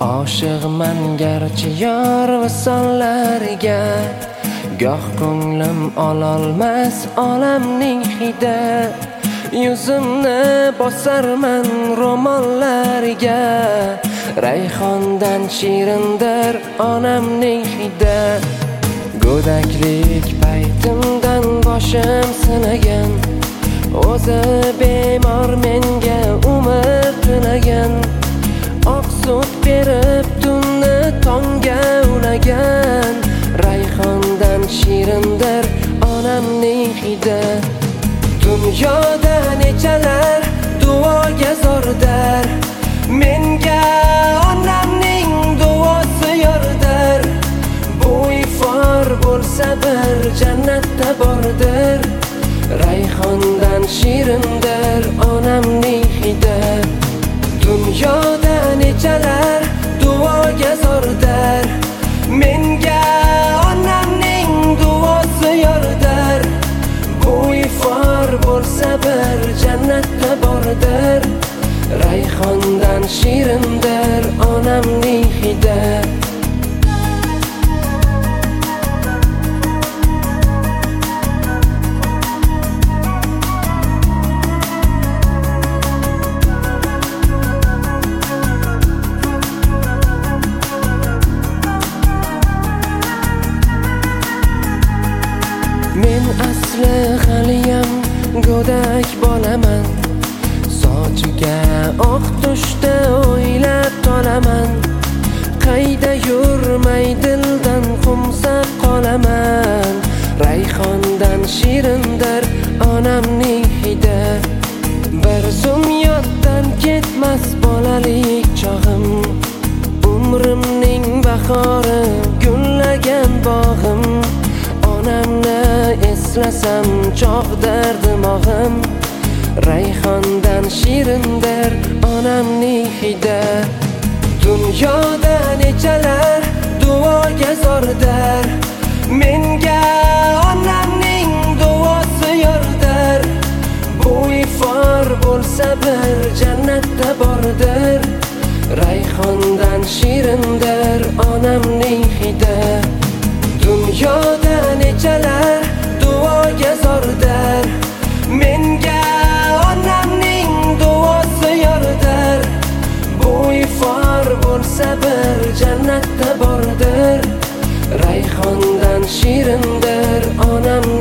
Oshiqman garchi yor visollariga, goh ko'nglim ololmas olamning hidi. Yuzimni bosarman ro'mollariga, rayhondan shirindir onamning hidi. Go'daklik paytimdan boshim sinagan, o'zi bemor menga umr tilagan. Oq sut berib tunni tongga ulagan, rayhondan shirindir onamning hidi. Dunyoda nechalar duoga zordir, menga onamning duosi yordir. Bu ifor bo'lsa bir jannatda bordir, rayhondan shirindir onamning hidi. Dunyoda nechalar duoga zordir, menga onamning duosi yordir. Bu ifor bo'lsa bir jannatda bordir, rayhondan shirindir onamning hidi. Men asli haliyam go'dak bolaman, sochiga oq tushda o'ylab tolaman. Qayda yurmay dildan qumsab qolaman, rayhondan shirindir onamning hidi. Bir zum yoddan ketmas bolalik chog'im, umrimning bahori gullagan bog'im. Onamni eslasam chog'dir dimog'im, rayhondan shirindir onamning hidi. Dunyoda nechalar duoga zordir, menga onamning duosi yordir. Bu ifor bo'lsa bir jannatda bordir, rayhondan shirindir onamning hidi. Dunyoda nechalar duoga zordir, menga onamning duosi yordir. Bu ifor bo'lsa bir jannatda bordir, rayhondan shirindir onam